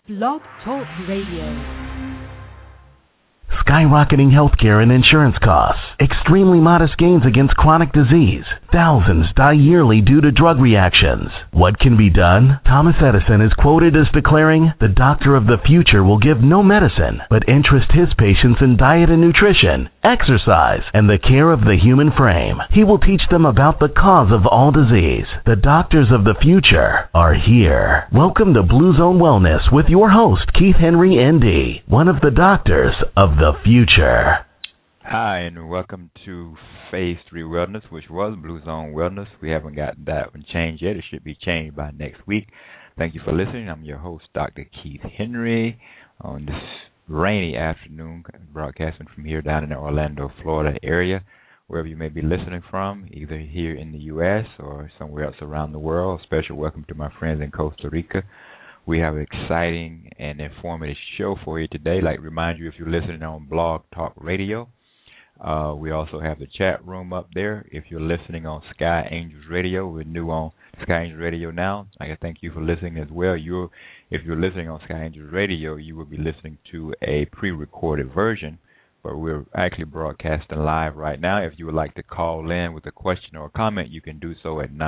Blog Talk Radio. Skyrocketing healthcare and insurance costs, extremely modest gains against chronic disease. Thousands die yearly due to drug reactions. What can be done? Thomas Edison is quoted as declaring, "The doctor of the future will give no medicine, but interest his patients in diet and nutrition, exercise, and the care of the human frame. He will teach them about the cause of all disease. The doctors of the future are here." Welcome to Blue Zone Wellness with your host, Keith Henry, ND, one of the doctors of the future. Hi, and welcome to Phase 3 Wellness, which was Blue Zone Wellness. We haven't gotten that one changed yet. It should be changed by next week. Thank you for listening. I'm your host, Dr. Keith Henry, on this rainy afternoon, broadcasting from here down in the Orlando, Florida area, wherever you may be listening from, either here in the U.S. or somewhere else around the world. Special welcome to my friends in Costa Rica. We have an exciting and informative show for you today. I'd like to remind you, if you're listening on Blog Talk Radio, we also have the chat room up there. If you're listening on Sky Angels Radio, we're new on Sky Angels Radio now. I can thank you for listening as well. If you're listening on Sky Angels Radio, you will be listening to a pre-recorded version, but we're actually broadcasting live right now. If you would like to call in with a question or a comment, you can do so at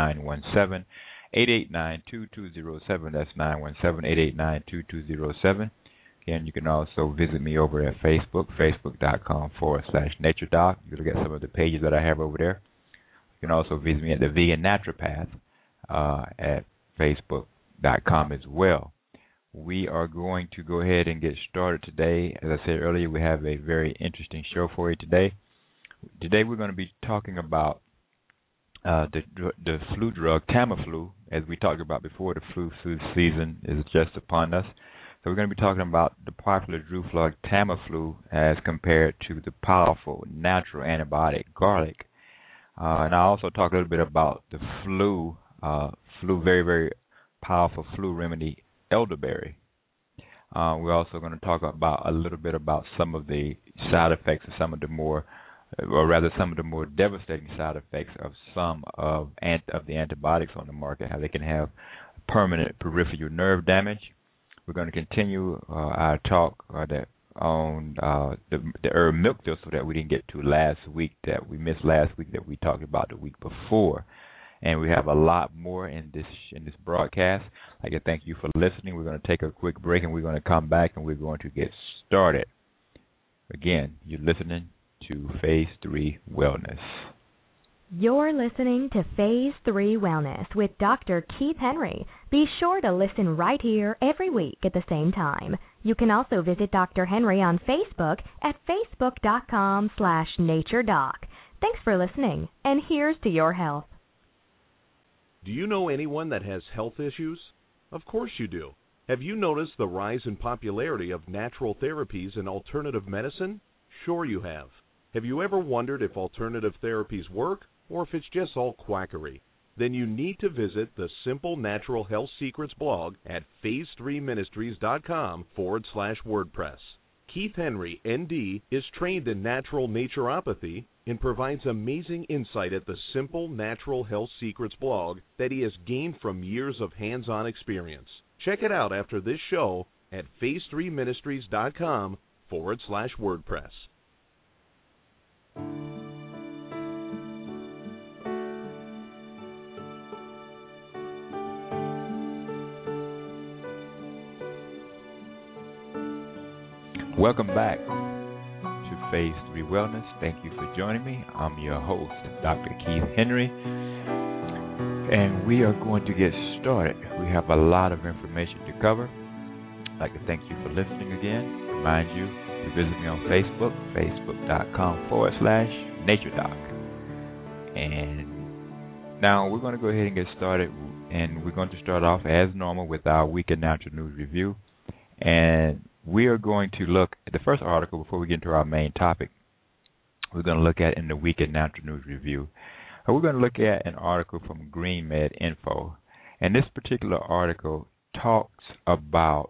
917-889-2207. That's 917-889-2207. Again, you can also visit me over at Facebook, facebook.com/NatureDoc. You can get some of the pages that I have over there. You can also visit me at the Vegan Naturopath at facebook.com as well. We are going to go ahead and get started today. As I said earlier, we have a very interesting show for you today. Today we're going to be talking about the flu drug Tamiflu. As we talked about before, the flu season is just upon us. So we're going to be talking about the popular drug Tamiflu as compared to the powerful natural antibiotic garlic. And I'll also talk a little bit about the very, very powerful flu remedy, elderberry. We're also going to talk about a little bit about some of the side effects of some of the more devastating side effects of some of the antibiotics on the market, how they can have permanent peripheral nerve damage. We're going to continue our talk on the herb milk thistle that we didn't get to last week, that we missed last week, that we talked about the week before. And we have a lot more in this broadcast. I'd like to thank you for listening. We're going to take a quick break, and we're going to come back, and we're going to get started. Again, you're listening to Phase 3 Wellness. You're listening to Phase 3 Wellness with Dr. Keith Henry. Be sure to listen right here every week at the same time. You can also visit Dr. Henry on Facebook at facebook.com/NatureDoc. Thanks for listening, and here's to your health. Do you know anyone that has health issues? Of course you do. Have you noticed the rise in popularity of natural therapies and alternative medicine? Sure you have. Have you ever wondered if alternative therapies work or if it's just all quackery? Then you need to visit the Simple Natural Health Secrets blog at phase3ministries.com/WordPress. Keith Henry, ND, is trained in natural naturopathy and provides amazing insight at the Simple Natural Health Secrets blog that he has gained from years of hands-on experience. Check it out after this show at phase3ministries.com/WordPress. Welcome back to Phase 3 Wellness. Thank you for joining me. I'm your host, Dr. Keith Henry, and we are going to get started. We have a lot of information to cover. I'd like to thank you for listening again. Remind you to visit me on Facebook, facebook.com/NatureDoc. And now we're going to go ahead and get started, and we're going to start off as normal with our Week in Natural News Review. And we are going to look at the first article before we get into our main topic. We're going to look at in the Week in Natural News Review. We're going to look at an article from Green Med Info. And this particular article talks about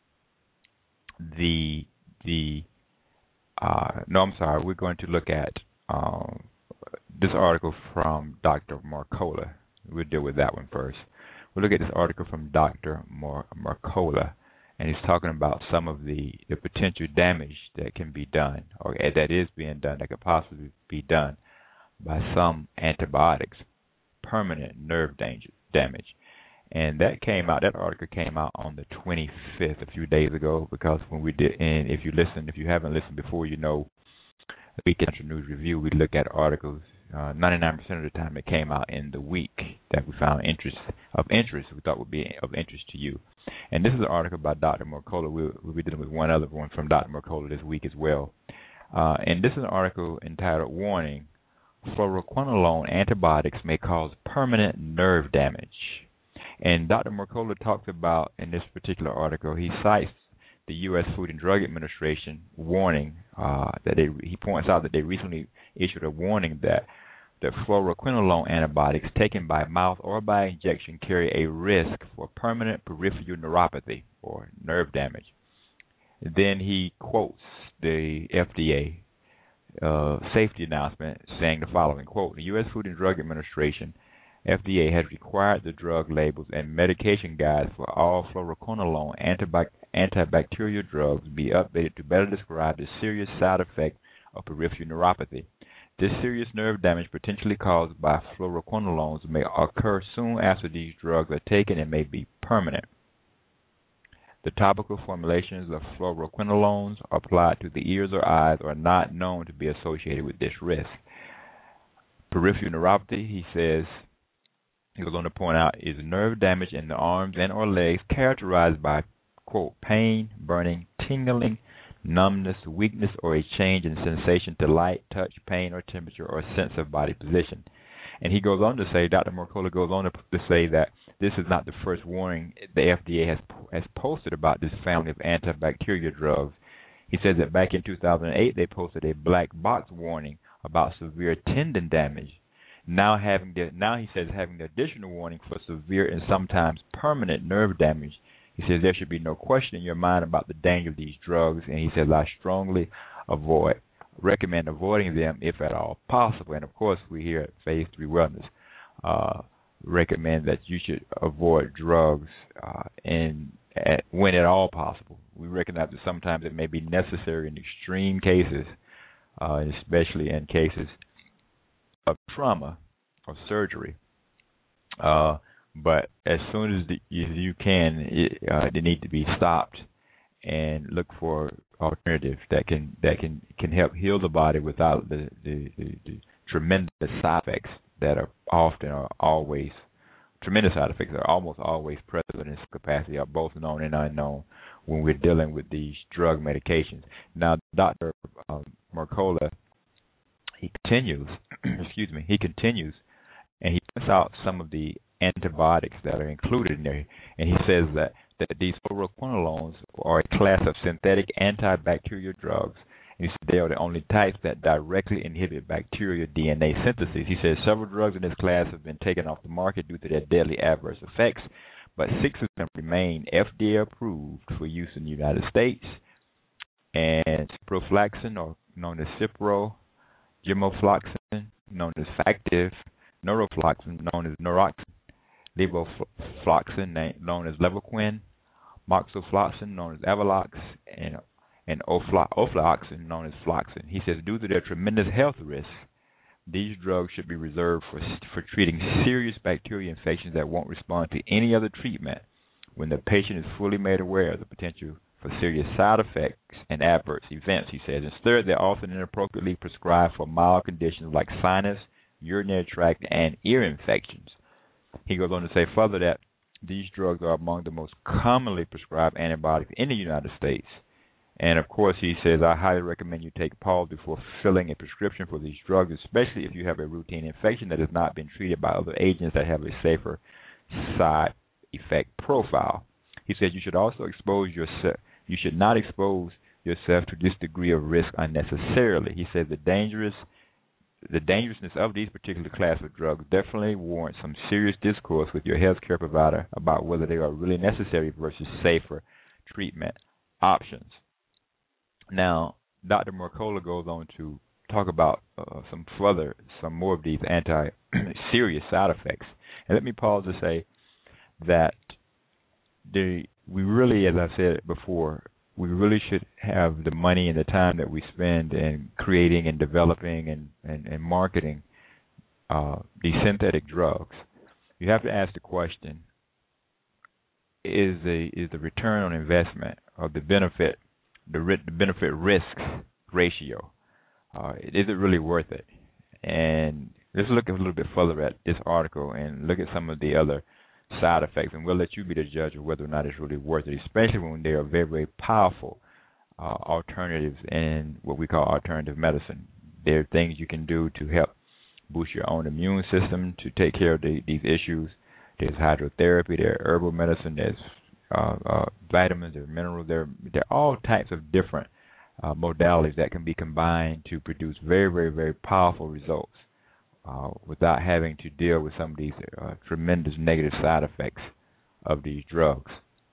we're going to look at this article from Dr. Mercola. We'll deal with that one first. We'll look at this article from Dr. Mercola. and he's talking about some of the potential damage that can be done, or that is being done, that could possibly be done by some antibiotics, permanent nerve damage. And that article came out on the 25th, a few days ago, because when we did, and if you haven't listened before, you know, the Week Central News Review, we look at articles, 99% of the time it came out in the week that we found of interest, we thought would be of interest to you. And this is an article by Dr. Mercola. We'll be dealing with one other one from Dr. Mercola this week as well. And this is an article entitled, Warning, Fluoroquinolone Antibiotics May Cause Permanent Nerve Damage. And Dr. Mercola talks about, in this particular article, he cites the U.S. Food and Drug Administration warning he points out that they recently issued a warning that fluoroquinolone antibiotics taken by mouth or by injection carry a risk for permanent peripheral neuropathy or nerve damage. Then he quotes the FDA safety announcement saying the following, quote, the U.S. Food and Drug Administration, FDA, has required the drug labels and medication guides for all fluoroquinolone antibacterial drugs be updated to better describe the serious side effect of peripheral neuropathy. This serious nerve damage potentially caused by fluoroquinolones may occur soon after these drugs are taken and may be permanent. The topical formulations of fluoroquinolones applied to the ears or eyes are not known to be associated with this risk. Peripheral neuropathy, he goes on to point out, is nerve damage in the arms and or legs characterized by, quote, pain, burning, tingling, numbness, weakness, or a change in sensation to light, touch, pain, or temperature, or sense of body position. And he goes on to say, Dr. Mercola goes on to say that this is not the first warning the FDA has posted about this family of antibacterial drugs. He says that back in 2008, they posted a black box warning about severe tendon damage. Now he says having the additional warning for severe and sometimes permanent nerve damage. He says there should be no question in your mind about the danger of these drugs, and he says I strongly recommend avoiding them if at all possible. And of course, we here at Phase 3 Wellness recommend that you should avoid drugs when at all possible. We recognize that sometimes it may be necessary in extreme cases, especially in cases of trauma or surgery. But as soon as you can, they need to be stopped and look for alternatives that can help heal the body without the tremendous side effects that are almost always present in this capacity, are both known and unknown when we're dealing with these drug medications. Now, Dr. Mercola, he continues, and he puts out some of the antibiotics that are included in there, and he says that these fluoroquinolones are a class of synthetic antibacterial drugs. And he said they are the only types that directly inhibit bacterial DNA synthesis. He says several drugs in this class have been taken off the market due to their deadly adverse effects, but 6 of them remain FDA approved for use in the United States. And ciprofloxacin, or known as Cipro, gemofloxacin, known as Factive, norofloxacin, known as Noroxin, levofloxacin, known as Levaquin, moxifloxacin, known as Avelox, and ofloxacin, known as Floxacin. He says due to their tremendous health risks, these drugs should be reserved for treating serious bacterial infections that won't respond to any other treatment when the patient is fully made aware of the potential for serious side effects and adverse events, he says. Instead, they're often inappropriately prescribed for mild conditions like sinus, urinary tract, and ear infections. He goes on to say further that these drugs are among the most commonly prescribed antibiotics in the United States. And, of course, he says, I highly recommend you take a pause before filling a prescription for these drugs, especially if you have a routine infection that has not been treated by other agents that have a safer side effect profile. He says you should also you should not expose yourself to this degree of risk unnecessarily. He says the dangerousness of these particular class of drugs definitely warrants some serious discourse with your healthcare provider about whether they are really necessary versus safer treatment options. Now, Dr. Mercola goes on to talk about some more of these anti-serious side effects. And let me pause to say that we really, as I said before, we really should have the money and the time that we spend in creating and developing and marketing these synthetic drugs. You have to ask the question: Is the return on investment or the benefit risk ratio, is it really worth it? And let's look a little bit further at this article and look at some of the other side effects, and we'll let you be the judge of whether or not it's really worth it, especially when they are very, very powerful alternatives in what we call alternative medicine. There are things you can do to help boost your own immune system to take care of these issues. There's hydrotherapy, there's herbal medicine, there's vitamins, there's minerals, there are all types of different modalities that can be combined to produce very, very, very powerful results without having to deal with some of these tremendous negative side effects of these drugs.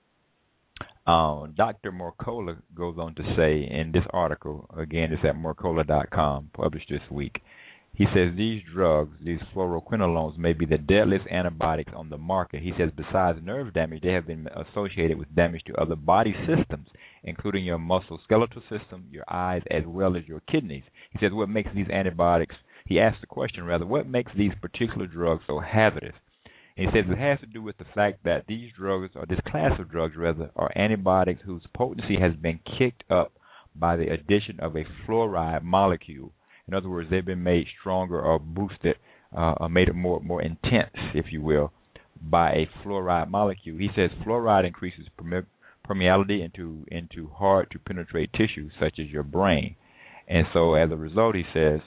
Dr. Mercola goes on to say in this article, again, it's at Mercola.com, published this week, he says these drugs, these fluoroquinolones, may be the deadliest antibiotics on the market. He says besides nerve damage, they have been associated with damage to other body systems, including your musculoskeletal system, your eyes, as well as your kidneys. He says what makes these antibiotics, he asked the question rather, what makes these particular drugs so hazardous? And he says it has to do with the fact that these drugs, or this class of drugs rather, are antibiotics whose potency has been kicked up by the addition of a fluoride molecule. In other words, they've been made stronger or boosted, or made it more intense, if you will, by a fluoride molecule. He says fluoride increases permeability into hard to penetrate tissues such as your brain, and so as a result, he says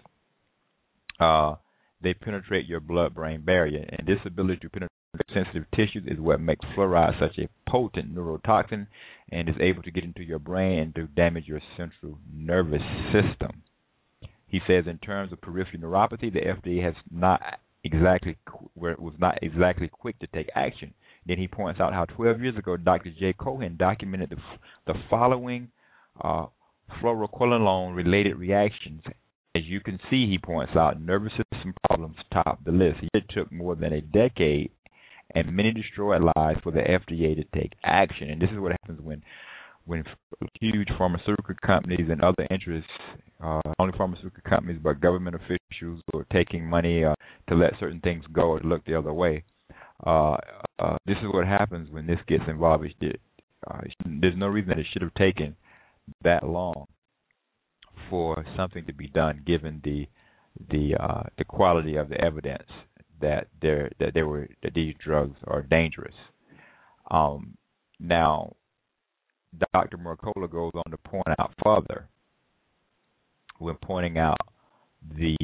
they penetrate your blood-brain barrier, and this ability to penetrate sensitive tissues is what makes fluoride such a potent neurotoxin, and is able to get into your brain and to damage your central nervous system. He says in terms of peripheral neuropathy, the FDA was not exactly quick to take action. Then he points out how 12 years ago, Dr. Jay Cohen documented the following fluoroquinolone-related reactions. As you can see, he points out, nervous system problems top the list. It took more than a decade and many destroyed lives for the FDA to take action. And this is what happens when huge pharmaceutical companies and other interests, not only pharmaceutical companies but government officials who are taking money to let certain things go or look the other way. This is what happens when this gets involved. There's no reason that it should have taken that long for something to be done, given the quality of the evidence that these drugs are dangerous. Now, Dr. Mercola goes on to point out further, when pointing out the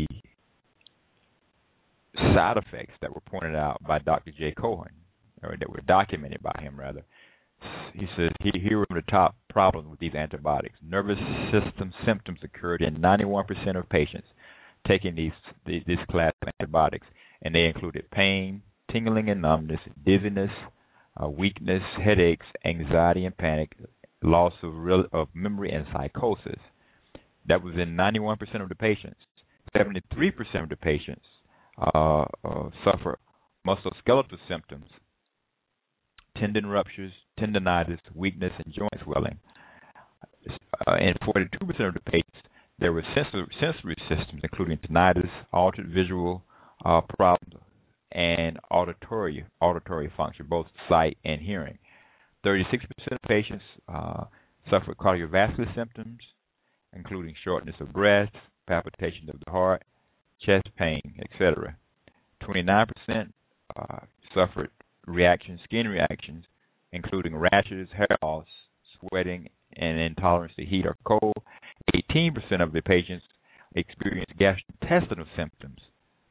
side effects that were pointed out by Dr. Jay Cohen, or that were documented by him, rather. He says here are the top problems with these antibiotics. Nervous system symptoms occurred in 91% of patients taking this class of antibiotics, and they included pain, tingling and numbness, dizziness, weakness, headaches, anxiety and panic, loss of memory, and psychosis. That was in 91% of the patients. 73% of the patients suffer musculoskeletal symptoms, tendon ruptures, tendinitis, weakness, and joint swelling. In 42% of the patients, there were sensory systems, including tinnitus, altered visual problems, and auditory function, both sight and hearing. 36% of patients suffered cardiovascular symptoms, including shortness of breath, palpitations of the heart, chest pain, etc. 29% suffered skin reactions, including rashes, hair loss, sweating, and intolerance to heat or cold. 18% of the patients experienced gastrointestinal symptoms,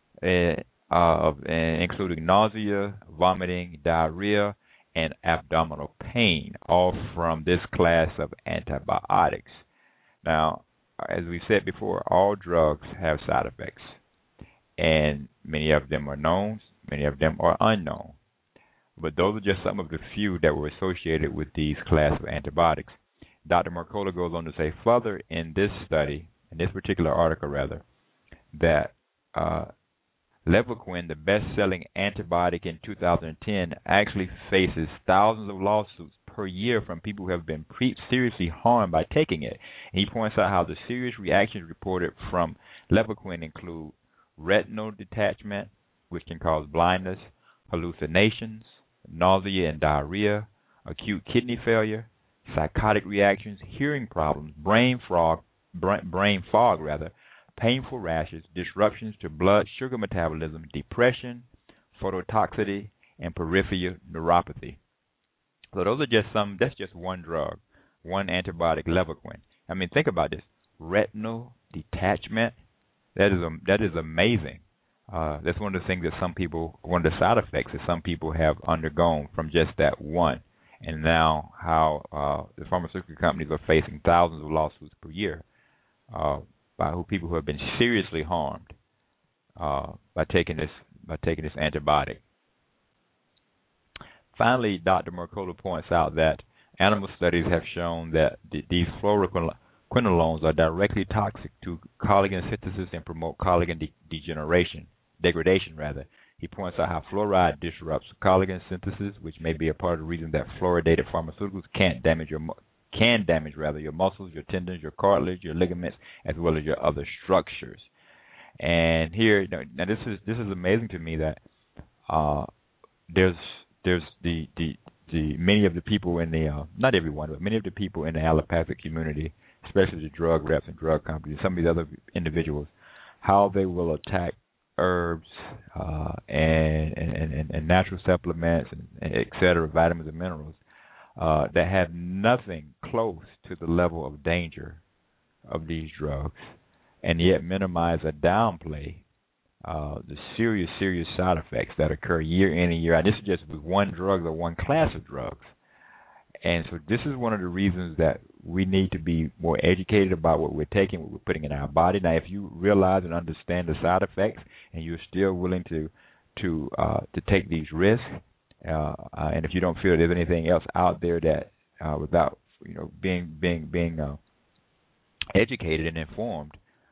including nausea, vomiting, diarrhea, and abdominal pain, all from this class of antibiotics. Now, as we said before, all drugs have side effects, and many of them are known, many of them are unknown. But those are just some of the few that were associated with these class of antibiotics. Dr. Mercola goes on to say further in this study, in this particular article rather, that Levaquin, the best-selling antibiotic in 2010, actually faces thousands of lawsuits per year from people who have been seriously harmed by taking it. And he points out how the serious reactions reported from Levaquin include retinal detachment, which can cause blindness, hallucinations, nausea and diarrhea, acute kidney failure, psychotic reactions, hearing problems, brain fog, painful rashes, disruptions to blood sugar metabolism, depression, phototoxicity, and peripheral neuropathy. So those are just that's just one drug, one antibiotic, Levaquin. I mean, think about this. Retinal detachment, that is amazing. That's one of the things that one of the side effects that some people have undergone from just that one. And now how the pharmaceutical companies are facing thousands of lawsuits per year by people who have been seriously harmed by taking this antibiotic. Finally, Dr. Mercola points out that animal studies have shown that these fluoroquinolones are directly toxic to collagen synthesis and promote collagen degradation. He points out how fluoride disrupts collagen synthesis, which may be a part of the reason that fluoridated pharmaceuticals can damage your muscles, your tendons, your cartilage, your ligaments, as well as your other structures. And here, now this is amazing to me that there's the many of the people in the not everyone, but many of the people in the allopathic community, especially the drug reps and drug companies, some of these other individuals, how they will attack herbs and natural supplements and et cetera, vitamins and minerals that have nothing close to the level of danger of these drugs, and yet minimize or downplay the serious side effects that occur year in and year out. This is just with one drug or one class of drugs. And so this is one of the reasons that we need to be more educated about what we're taking, what we're putting in our body. Now, if you realize and understand the side effects and you're still willing to take these risks, and if you don't feel there's anything else out there that without being educated and informed,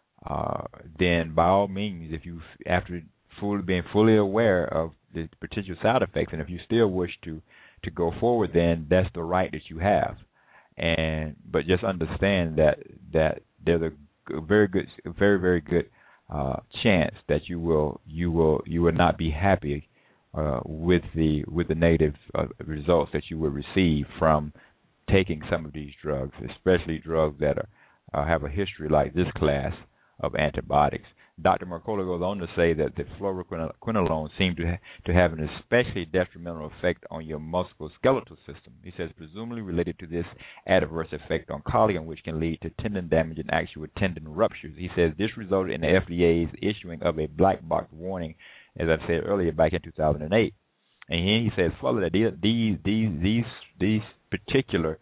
then by all means, if you after being fully aware of the potential side effects, and if you still wish to go forward, then that's the right that you have. But just understand that there's a very good chance that you will not be happy with the negative results that you will receive from taking some of these drugs, especially drugs that have a history like this class of antibiotics. Dr. Mercola goes on to say that the fluoroquinolones seem to have an especially detrimental effect on your musculoskeletal system. He says, presumably related to this adverse effect on collagen, which can lead to tendon damage and actual tendon ruptures. He says this resulted in the FDA's issuing of a black box warning, as I said earlier, back in 2008. And he says further that these particular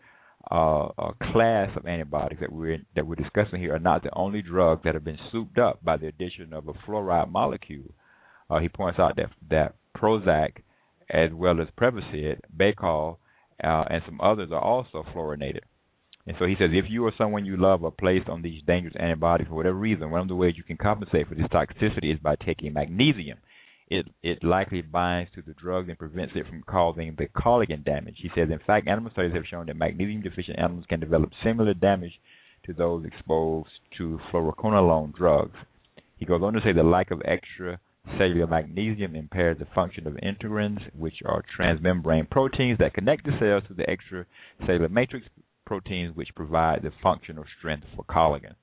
class of antibiotics that we're discussing here are not the only drugs that have been souped up by the addition of a fluoride molecule. He points out that Prozac, as well as Prevacid, Baycol, and some others are also fluorinated. And so he says if you or someone you love are placed on these dangerous antibiotics for whatever reason, one of the ways you can compensate for this toxicity is by taking magnesium. It likely binds to the drug and prevents it from causing the collagen damage. He says, in fact, animal studies have shown that magnesium-deficient animals can develop similar damage to those exposed to fluoroquinolone drugs. He goes on to say the lack of extracellular magnesium impairs the function of integrins, which are transmembrane proteins that connect the cells to the extracellular matrix proteins, which provide the functional strength for collagen.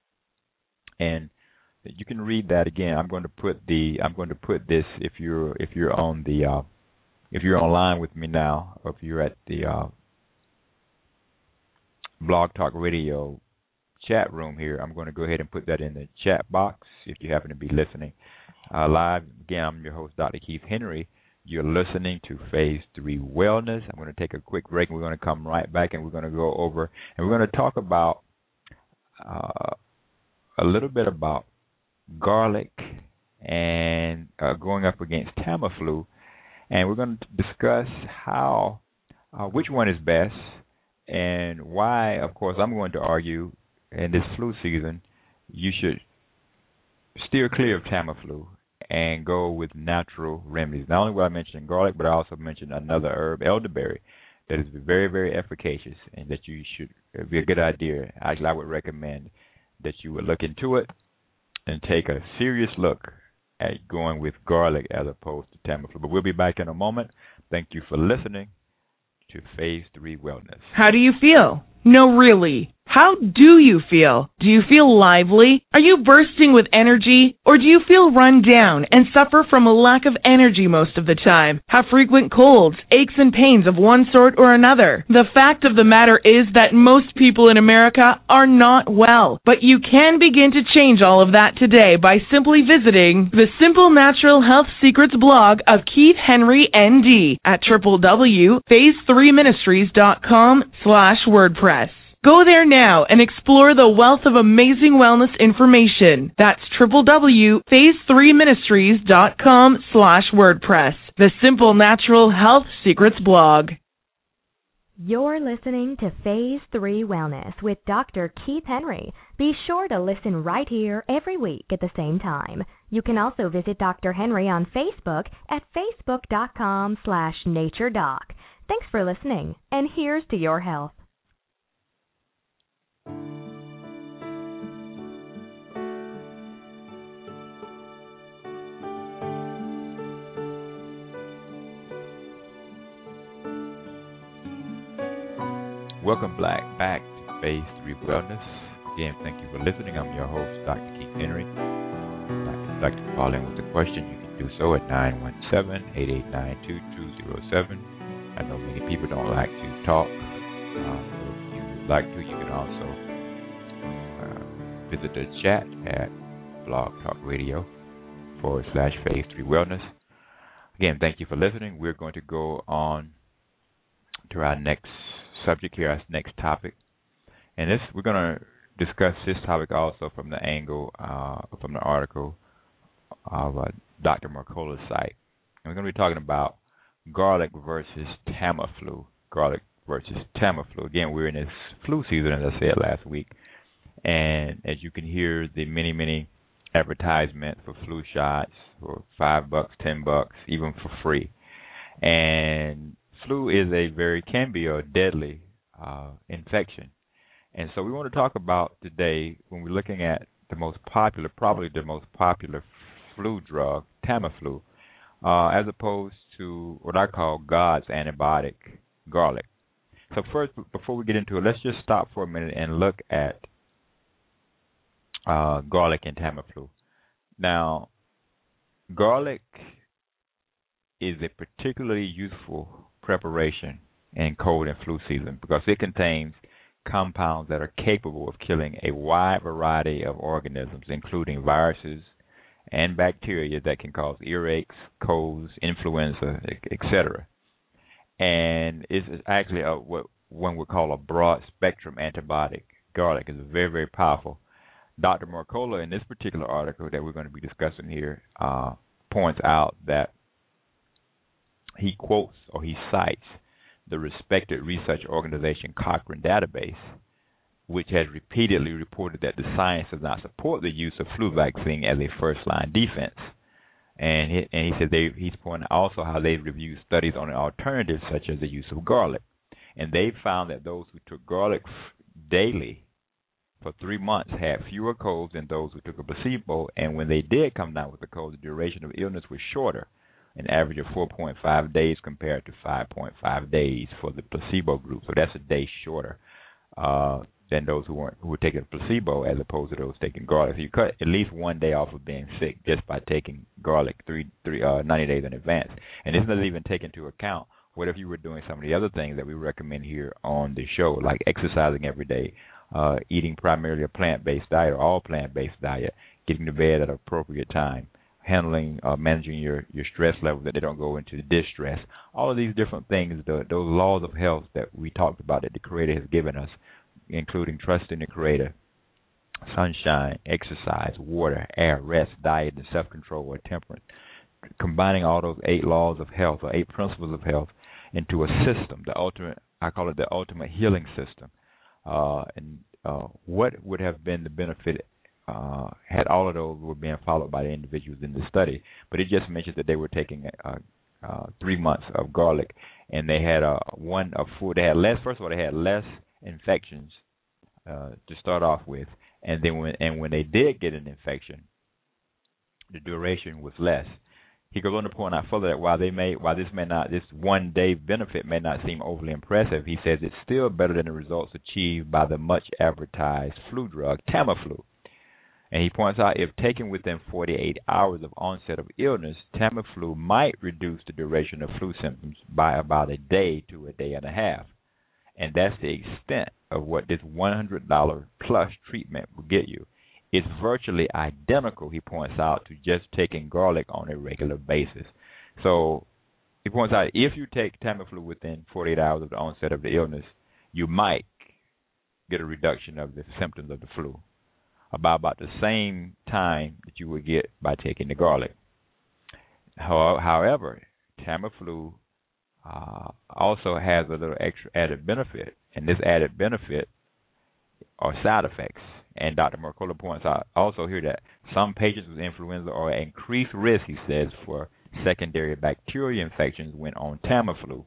And you can read that again. I'm going to put this if you're online with me now, or if you're at the Blog Talk Radio chat room here, I'm going to go ahead and put that in the chat box if you happen to be listening live. Again, I'm your host, Dr. Keith Henry. You're listening to Phase 3 Wellness. I'm going to take a quick break, and we're going to come right back, and we're going to go over, and we're going to talk about a little bit about garlic and going up against Tamiflu, and we're going to discuss how which one is best and why. Of course, I'm going to argue in this flu season you should steer clear of Tamiflu and go with natural remedies. Not only will I mention garlic, but I also mentioned another herb, elderberry, that is very, very efficacious and that you should be a good idea. Actually, I would recommend that you would look into it and take a serious look at going with garlic as opposed to Tamiflu. But we'll be back in a moment. Thank you for listening to Phase 3 Wellness. How do you feel? No, really. How do you feel? Do you feel lively? Are you bursting with energy? Or do you feel run down and suffer from a lack of energy most of the time? Have frequent colds, aches and pains of one sort or another? The fact of the matter is that most people in America are not well. But you can begin to change all of that today by simply visiting the Simple Natural Health Secrets blog of Keith Henry, ND at www.phase3ministries.com/WordPress. Go there now and explore the wealth of amazing wellness information. That's www.phase3ministries.com/WordPress. The Simple Natural Health Secrets blog. You're listening to Phase 3 Wellness with Dr. Keith Henry. Be sure to listen right here every week at the same time. You can also visit Dr. Henry on Facebook at facebook.com/naturedoc. Thanks for listening, and here's to your health. Welcome back to Phase 3 Wellness. Again, thank you for listening. I'm your host, Dr. Keith Henry. If you'd like to call in with a question, you can do so at 917-889-2207. I know many people don't like to talk. So if you would like to, you can also visit the chat at Blog Talk Radio /Phase 3 Wellness. Again, thank you for listening. We're going to go on to our next subject here, our next topic. And this, we're going to discuss this topic also from the angle, from the article of Dr. Mercola's site. And we're going to be talking about garlic versus Tamiflu. Garlic versus Tamiflu. Again, we're in this flu season, as I said last week. And as you can hear, the many advertisements for flu shots for $5, $10, even for free. And flu can be a deadly infection. And so we want to talk about today, when we're looking at probably the most popular flu drug, Tamiflu, as opposed to what I call God's antibiotic, garlic. So first, before we get into it, let's just stop for a minute and look at garlic and Tamiflu. Now, garlic is a particularly useful preparation in cold and flu season because it contains compounds that are capable of killing a wide variety of organisms, including viruses and bacteria that can cause earaches, colds, influenza, etc. And it's actually what one would call a broad-spectrum antibiotic. Garlic is very, very powerful. Dr. Mercola, in this particular article that we're going to be discussing here, points out that he quotes or he cites the respected research organization Cochrane Database, which has repeatedly reported that the science does not support the use of flu vaccine as a first-line defense. And he said he's pointing out also how they've reviewed studies on alternatives such as the use of garlic. And they found that those who took garlic daily for 3 months had fewer colds than those who took a placebo. And when they did come down with the cold, the duration of illness was shorter, an average of 4.5 days compared to 5.5 days for the placebo group. So that's a day shorter than those who were taking placebo as opposed to those taking garlic. So you cut at least 1 day off of being sick just by taking garlic 90 days in advance. And this doesn't even take into account what if you were doing some of the other things that we recommend here on the show, like exercising every day, eating primarily a plant-based diet or all plant-based diet, getting to bed at an appropriate time, managing your stress levels that they don't go into distress. All of these different things, those laws of health that we talked about that the Creator has given us, including trust in the Creator, sunshine, exercise, water, air, rest, diet, and self-control or temperance. Combining all those 8 laws of health or 8 principles of health into a system, I call it the ultimate healing system. What would have been the benefit had all of those were being followed by the individuals in the study, but it just mentions that they were taking 3 months of garlic, and they had they had less. First of all, they had less infections to start off with, and then when they did get an infection, the duration was less. He goes on to point out further that while this 1 day benefit may not seem overly impressive, he says it's still better than the results achieved by the much advertised flu drug Tamiflu. And he points out if taken within 48 hours of onset of illness, Tamiflu might reduce the duration of flu symptoms by about a day to a day and a half. And that's the extent of what this $100 plus treatment will get you. It's virtually identical, he points out, to just taking garlic on a regular basis. So he points out if you take Tamiflu within 48 hours of the onset of the illness, you might get a reduction of the symptoms of the flu about the same time that you would get by taking the garlic. However, Tamiflu also has a little extra added benefit, and this added benefit are side effects. And Dr. Mercola points out also here that some patients with influenza are at increased risk, he says, for secondary bacterial infections when on Tamiflu,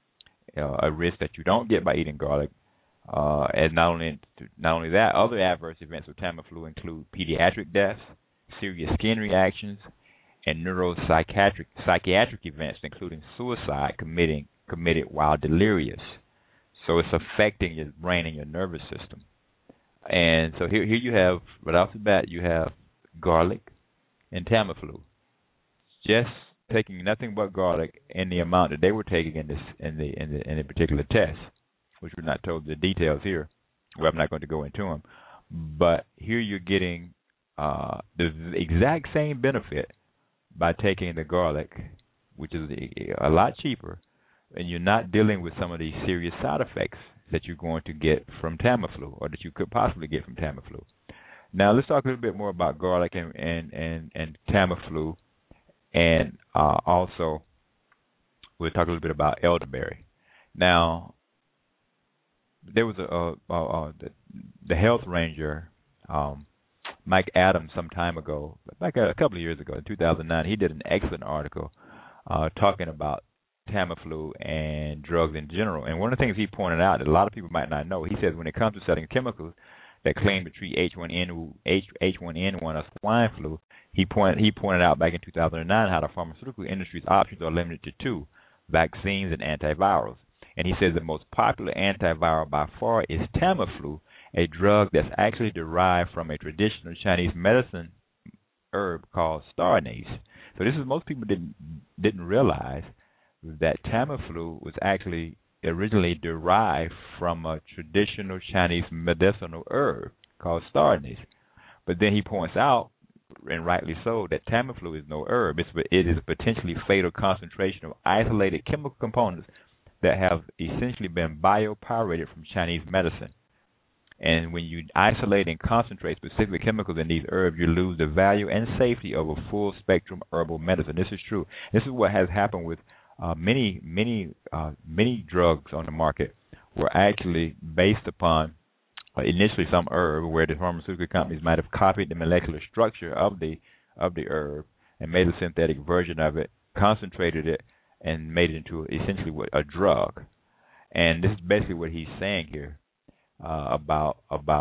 a risk that you don't get by eating garlic. And not only that, other adverse events with Tamiflu include pediatric deaths, serious skin reactions, and neuropsychiatric events, including suicide committed while delirious. So it's affecting your brain and your nervous system. And so here you have, right off the bat, you have garlic and Tamiflu. Just taking nothing but garlic in the amount that they were taking in the particular test, which we're not told the details here. Well, I'm not going to go into them. But here you're getting the exact same benefit by taking the garlic, which is a lot cheaper, and you're not dealing with some of these serious side effects that you're going to get from Tamiflu, or that you could possibly get from Tamiflu. Now, let's talk a little bit more about garlic and Tamiflu, and also we'll talk a little bit about elderberry. Now, there was the health ranger, Mike Adams, some time ago, like a couple of years ago, in 2009, he did an excellent article talking about Tamiflu and drugs in general. And one of the things he pointed out that a lot of people might not know, he says when it comes to studying chemicals that claim to treat H1N1 or swine flu, he pointed out back in 2009 how the pharmaceutical industry's options are limited to two, vaccines and antivirals. And he says the most popular antiviral by far is Tamiflu, a drug that's actually derived from a traditional Chinese medicine herb called star anise. So this is, most people didn't realize that Tamiflu was actually originally derived from a traditional Chinese medicinal herb called star anise. But then he points out, and rightly so, that Tamiflu is no herb. It is a potentially fatal concentration of isolated chemical components that have essentially been biopyrated from Chinese medicine. And when you isolate and concentrate specific chemicals in these herbs, you lose the value and safety of a full-spectrum herbal medicine. This is true. This is what has happened with many drugs on the market were actually based upon initially some herb, where the pharmaceutical companies might have copied the molecular structure of the herb and made a synthetic version of it, concentrated it, and made it into essentially a drug. And this is basically what he's saying here about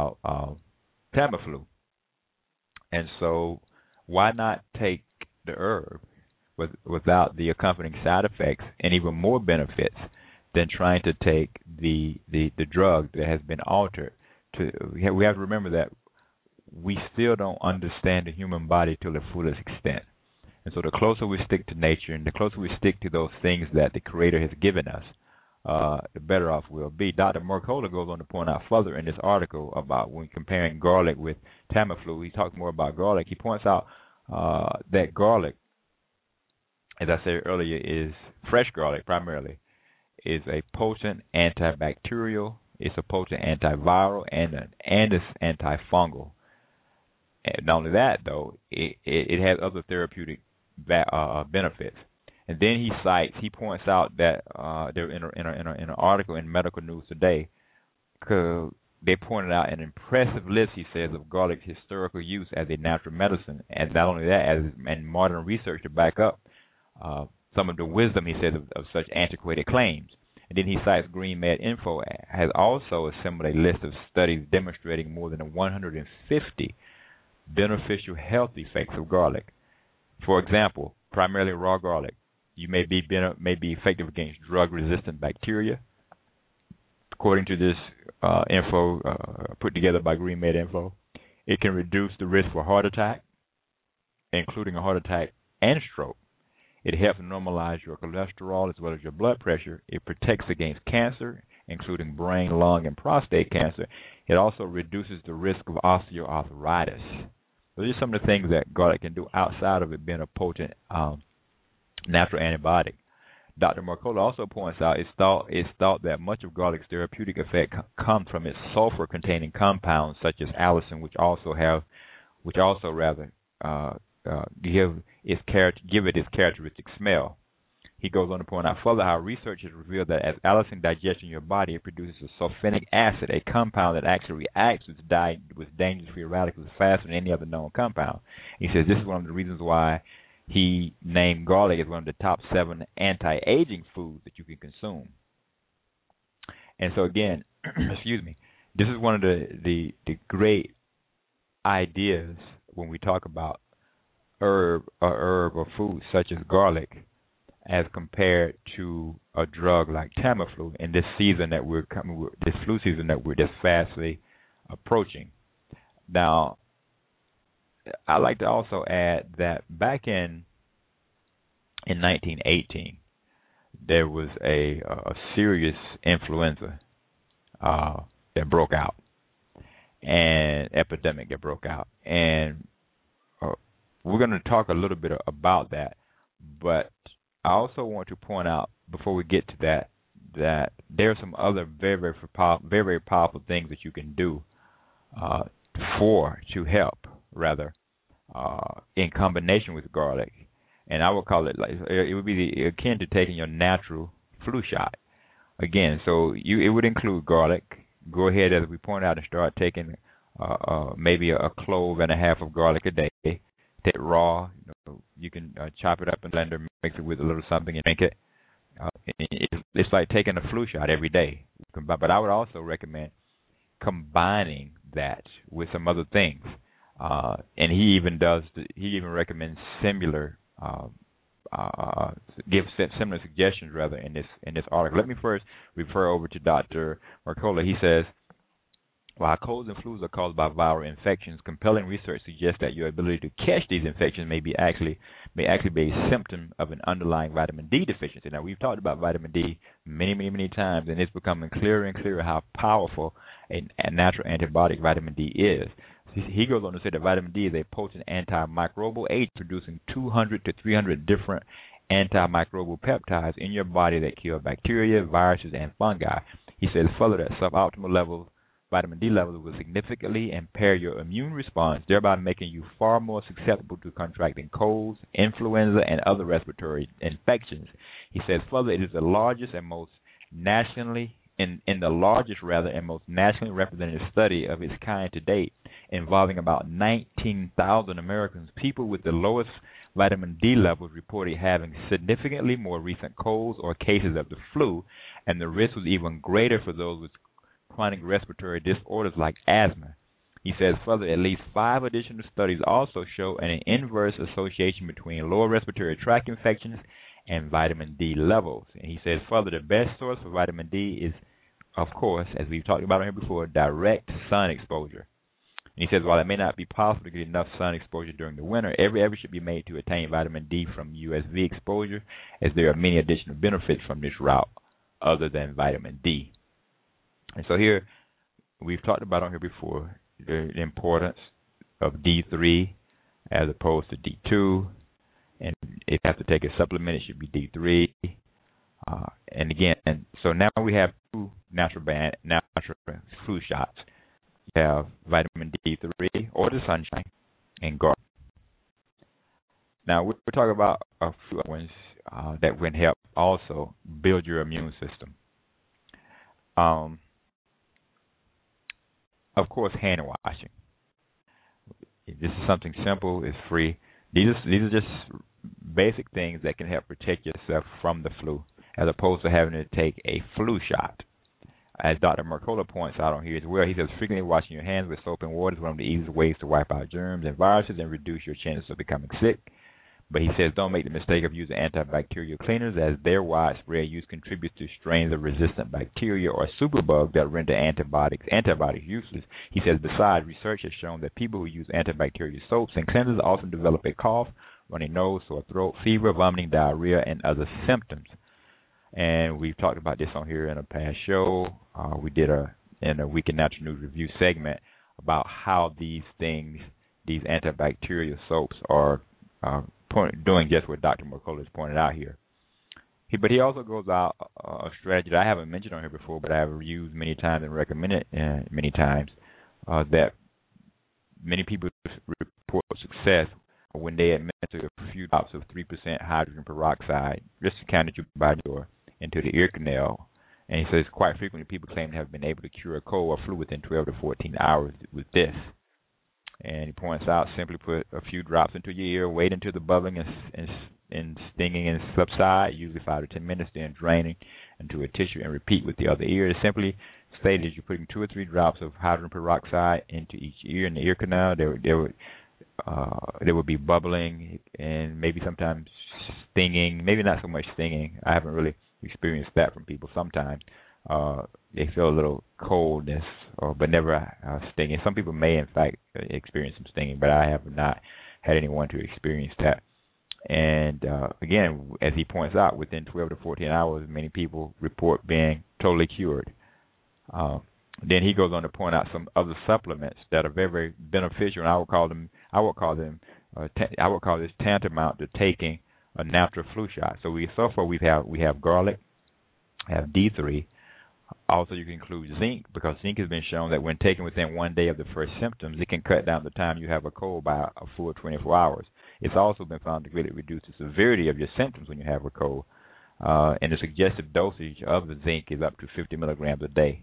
Tamiflu. And so why not take the herb without the accompanying side effects and even more benefits than trying to take the drug that has been altered? We have to remember that we still don't understand the human body to the fullest extent. And so the closer we stick to nature and the closer we stick to those things that the Creator has given us, the better off we'll be. Dr. Mercola goes on to point out further in this article about when comparing garlic with Tamiflu. He talks more about garlic. He points out that garlic, as I said earlier, is fresh garlic primarily, is a potent antibacterial, it's a potent antiviral, and it's antifungal. And not only that, though, it has other therapeutic benefits. And then he points out that there in an article in Medical News Today, they pointed out an impressive list, he says, of garlic's historical use as a natural medicine, and not only that, and modern research to back up some of the wisdom, he says, of such antiquated claims. And then he cites GreenMed Info has also assembled a list of studies demonstrating more than 150 beneficial health effects of garlic. For example, primarily raw garlic, you may be effective against drug-resistant bacteria. According to this info put together by GreenMed Info, it can reduce the risk for heart attack, including a heart attack and stroke. It helps normalize your cholesterol as well as your blood pressure. It protects against cancer, including brain, lung, and prostate cancer. It also reduces the risk of osteoarthritis. Those are some of the things that garlic can do outside of it being a potent natural antibiotic. Dr. Mercola also points out it's thought that much of garlic's therapeutic effect comes from its sulfur-containing compounds such as allicin, which also give it its characteristic smell. He goes on to point out further how research has revealed that as allicin digests in your body, it produces a sulfenic acid, a compound that actually reacts with dangerous free radicals faster than any other known compound. He says this is one of the reasons why he named garlic as one of the top 7 anti-aging foods that you can consume. And so again, excuse me, this is one of the great ideas when we talk about herb or food such as garlic as compared to a drug like Tamiflu in this season that we're coming with, this flu season that we're just fastly approaching. Now, I'd like to also add that back in 1918, there was a serious influenza that broke out, an epidemic that broke out, and we're going to talk a little bit about that. But I also want to point out before we get to that there are some other very powerful things that you can do to help in combination with garlic, and I would call it like it would be akin to taking your natural flu shot. Again, so it would include garlic. Go ahead, as we point out, and start taking maybe a clove and a half of garlic a day. Take it raw. You can chop it up in a blender, mix it with a little something, and drink it. It's like taking a flu shot every day. But I would also recommend combining that with some other things. And he even recommends similar suggestions in this article. Let me first refer over to Dr. Mercola. He says, while colds and flus are caused by viral infections, compelling research suggests that your ability to catch these infections may actually be a symptom of an underlying vitamin D deficiency. Now, we've talked about vitamin D many times, and it's becoming clearer and clearer how powerful a natural antibiotic vitamin D is. He goes on to say that vitamin D is a potent antimicrobial agent, producing 200 to 300 different antimicrobial peptides in your body that kill bacteria, viruses, and fungi. He says further that suboptimal vitamin D levels will significantly impair your immune response, thereby making you far more susceptible to contracting colds, influenza, and other respiratory infections. He says further, it is the largest and most nationally represented study of its kind to date, involving about 19,000 Americans. People with the lowest vitamin D levels reported having significantly more recent colds or cases of the flu, and the risk was even greater for those with chronic respiratory disorders like asthma. He says further, at least 5 additional studies also show an inverse association between lower respiratory tract infections and vitamin D levels. And he says further, the best source for vitamin D is, of course, as we've talked about here before, direct sun exposure. And he says while it may not be possible to get enough sun exposure during the winter, every effort should be made to attain vitamin D from USV exposure, as there are many additional benefits from this route other than vitamin D. And so here, we've talked about on here before the importance of D3 as opposed to D2. And if you have to take a supplement, it should be D3. And again, so now we have 2 natural flu shots. You have vitamin D3 or the sunshine and garlic. Now, we're talking about a few ones that can help also build your immune system. of course, hand washing. This is something simple. It's free. These are just basic things that can help protect yourself from the flu, as opposed to having to take a flu shot. As Dr. Mercola points out on here as well, he says frequently washing your hands with soap and water is one of the easiest ways to wipe out germs and viruses and reduce your chances of becoming sick. But he says don't make the mistake of using antibacterial cleaners, as their widespread use contributes to strains of resistant bacteria or superbugs that render antibiotics useless. He says besides, research has shown that people who use antibacterial soaps and cleansers often develop a cough, runny nose, sore throat, fever, vomiting, diarrhea, and other symptoms. And we've talked about this on here in a past show. We did in a Week in Natural News Review segment about how these antibacterial soaps are doing just what Dr. Mercola has pointed out here. But he also goes out a strategy that I haven't mentioned on here before, but I have used many times and recommended many times, that many people report success when they administer a few drops of 3% hydrogen peroxide, just to kind of by door into the ear canal. And he says quite frequently people claim to have been able to cure a cold or flu within 12 to 14 hours with this. And he points out simply put a few drops into your ear, wait until the bubbling and stinging and subside, usually 5 to 10 minutes, then draining into a tissue and repeat with the other ear. It's simply stated you're putting 2 or 3 drops of hydrogen peroxide into each ear in the ear canal. There would be bubbling and maybe sometimes stinging, maybe not so much stinging. I haven't really experienced that from people. Sometimes they feel a little coldness, but never stinging. Some people may, in fact, experience some stinging, but I have not had anyone to experience that. And again, as he points out, within 12 to 14 hours, many people report being totally cured. Then he goes on to point out some other supplements that are very, very beneficial, and I would call this tantamount to taking a natural flu shot. So we have garlic, have D3. Also, you can include zinc, because zinc has been shown that when taken within 1 day of the first symptoms, it can cut down the time you have a cold by a full 24 hours. It's also been found to greatly reduce the severity of your symptoms when you have a cold. And the suggested dosage of the zinc is up to 50 milligrams a day.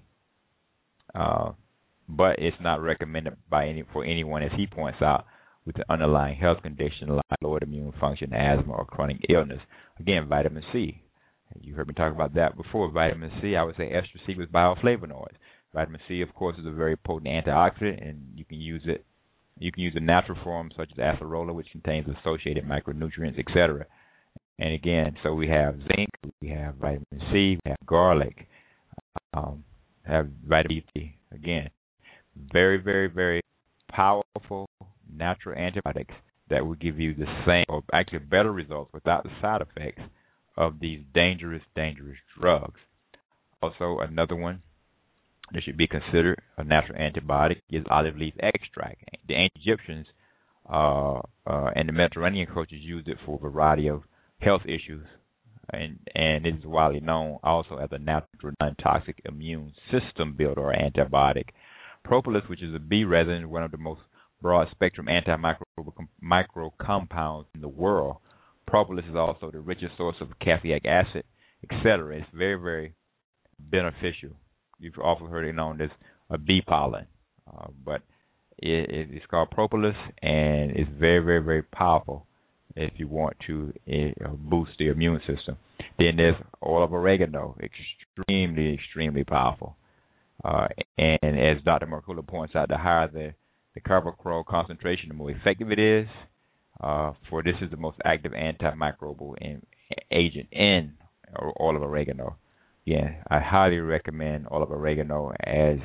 But it's not recommended for anyone, as he points out, with an underlying health condition like lowered immune function, asthma, or chronic illness. Again, vitamin C. You heard me talk about that before. Vitamin C, I would say extra C with bioflavonoids. Vitamin C, of course, is a very potent antioxidant, and you can use it. You can use a natural form such as acerola, which contains associated micronutrients, etc. And again, so we have zinc, we have vitamin C, we have garlic, have vitamin D. Again, very, very, very powerful natural antibiotics that will give you the same, or actually better results without the side effects of these dangerous drugs. Also, another one that should be considered a natural antibiotic is olive leaf extract. The ancient Egyptians and the Mediterranean cultures used it for a variety of health issues, and it is widely known also as a natural non-toxic immune system builder or antibiotic. Propolis, which is a bee resin, one of the most broad-spectrum antimicrobial compounds in the world. Propolis is also the richest source of caffeic acid, etc. It's very, very beneficial. You've often heard it known as a bee pollen, but it's called propolis, and it's very, very, very powerful if you want to boost the immune system. Then there's oil of oregano, extremely, extremely powerful. And as Dr. Mercola points out, the higher the carbochol concentration, the more effective it is. For this is the most active antimicrobial agent in oil of oregano. Yeah, I highly recommend oil of oregano as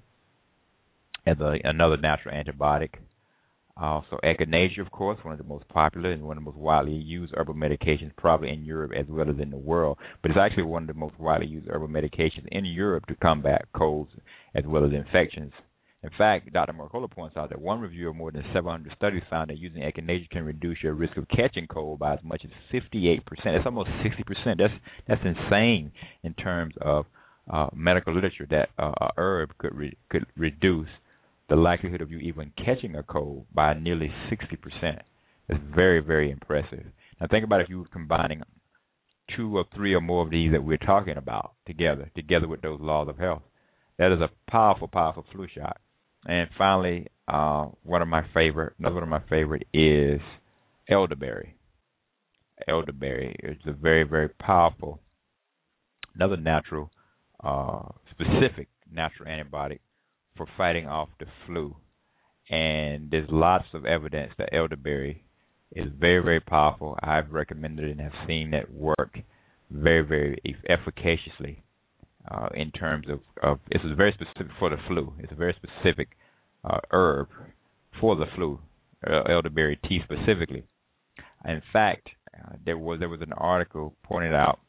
another natural antibiotic. Also, echinacea, of course, one of the most popular and one of the most widely used herbal medications, probably in Europe as well as in the world. But it's actually one of the most widely used herbal medications in Europe to combat colds as well as infections. In fact, Dr. Mercola points out that one review of more than 700 studies found that using echinacea can reduce your risk of catching cold by as much as 58%. That's almost 60%. That's insane in terms of medical literature, that a herb could reduce the likelihood of you even catching a cold by nearly 60%. That's very, very impressive. Now think about if you were combining 2 or 3 or more of these that we're talking about together with those laws of health. That is a powerful, powerful flu shot. And finally, another one of my favorite is elderberry. Elderberry is a very, very powerful, another natural, specific natural antibiotic for fighting off the flu. And there's lots of evidence that elderberry is very, very powerful. I've recommended it and have seen it work very, very efficaciously in terms of it's very specific for the flu. It's a very specific herb for the flu, elderberry tea specifically. In fact, there was an article pointed out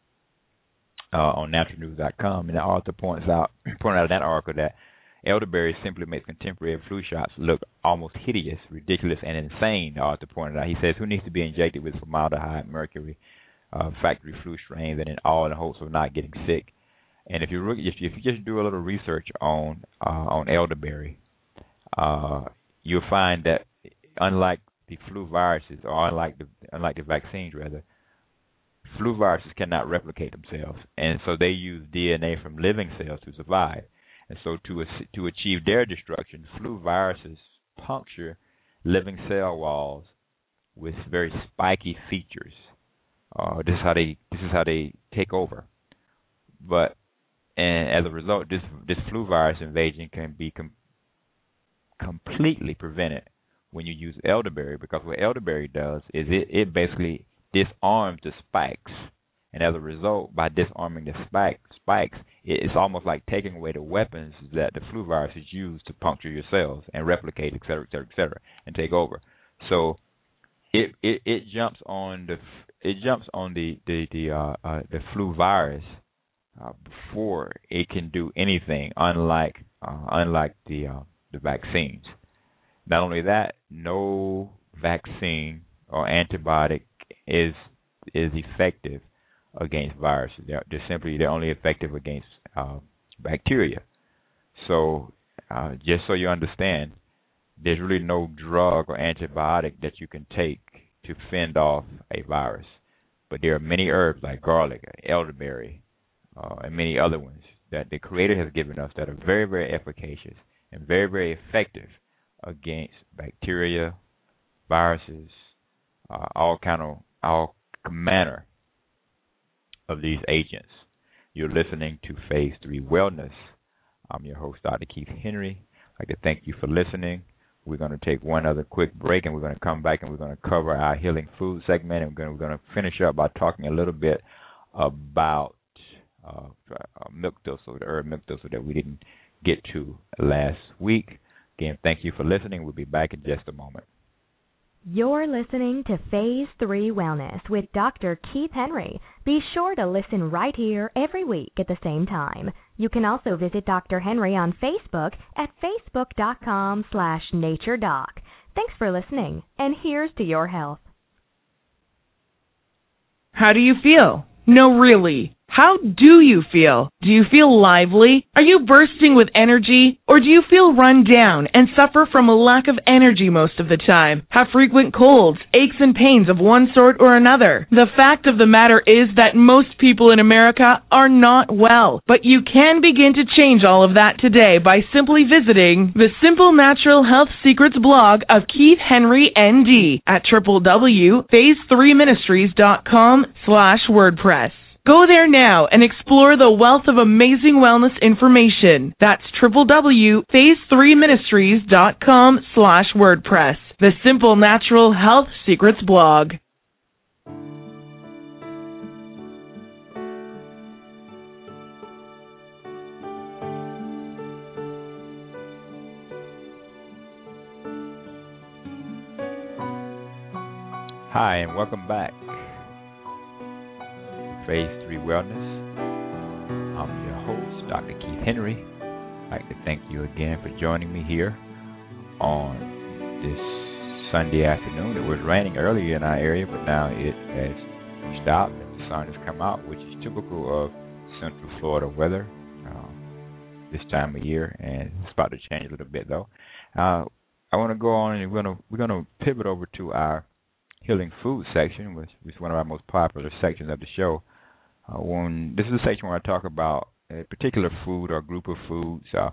on naturalnews.com, and the author pointed out in that article that elderberry simply makes contemporary flu shots look almost hideous, ridiculous, and insane. The author pointed out. He says, "Who needs to be injected with formaldehyde, mercury, factory flu strains, and in all in hopes of not getting sick?" And if you just do a little research on elderberry, you'll find that unlike the flu viruses, or unlike the vaccines rather, flu viruses cannot replicate themselves, and so they use DNA from living cells to survive. And so to achieve their destruction, flu viruses puncture living cell walls with very spiky features. This is how they take over. And as a result, this flu virus invasion can be completely prevented when you use elderberry, because what elderberry does is it basically disarms the spikes. And as a result, by disarming the spikes, it's almost like taking away the weapons that the flu viruses use to puncture your cells and replicate, et cetera, and take over. So it jumps on the flu virus before it can do anything. Unlike the vaccines. Not only that, no vaccine or antibiotic is effective against viruses. They're only effective against bacteria. So just so you understand, there's really no drug or antibiotic that you can take to fend off a virus. But there are many herbs like garlic, elderberry, and many other ones that the Creator has given us that are very, very efficacious and very, very effective against bacteria, viruses, all manner of these agents. You're listening to Phase 3 Wellness. I'm your host, Dr. Keith Henry. I'd like to thank you for listening. We're going to take one other quick break, and we're going to come back and we're going to cover our healing food segment, and we're going to finish up by talking a little bit about milk thistle, the herb milk thistle that we didn't get to last week. Again, thank you for listening. We'll be back in just a moment. You're listening to Phase 3 Wellness with Dr. Keith Henry. Be sure to listen right here every week at the same time. You can also visit Dr. Henry on Facebook at facebook.com/naturedoc. Thanks for listening, and here's to your health. How do you feel? No, really. How do you feel? Do you feel lively? Are you bursting with energy? Or do you feel run down and suffer from a lack of energy most of the time? Have frequent colds, aches and pains of one sort or another? The fact of the matter is that most people in America are not well, but you can begin to change all of that today by simply visiting the Simple Natural Health Secrets blog of Keith Henry, ND at www.phase3ministries.com/WordPress. Go there now and explore the wealth of amazing wellness information. That's www.phase3ministries.com/WordPress. The Simple Natural Health Secrets blog. Hi, and welcome back. Phase 3 Wellness. I'm your host, Dr. Keith Henry. I'd like to thank you again for joining me here on this Sunday afternoon. It was raining earlier in our area, but now it has stopped and the sun has come out, which is typical of Central Florida weather this time of year, and it's about to change a little bit though. I want to go on, and we're going to pivot over to our healing food section, which is one of our most popular sections of the show. This is a section where I talk about a particular food or group of foods